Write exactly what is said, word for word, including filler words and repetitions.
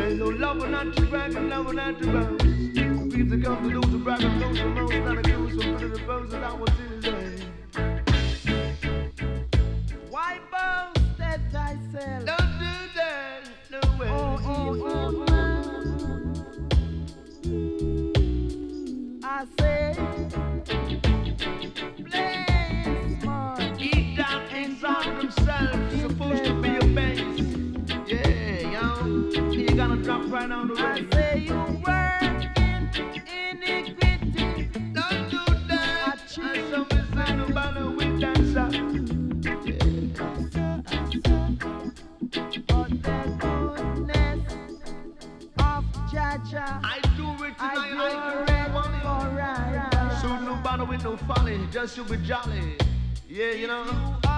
Ain't no lover not to brag and lover not to bounce. People come to lose to brag and lose the most. Not a goose from under the bones that I was in his way. Why boast at thyself? Don't do that, no way. Oh, oh, oh, I say, place more. Eat down inside themselves. Supposed to be a base. Yeah, yo. You gotta drop right on the I way. say you work in iniquity. Don't do that. I saw me say nobody will dance up. But the goodness of Jaja, I do it I tonight. do I it do money. for right. So nobody with no folly, just you be jolly. Yeah, you know. You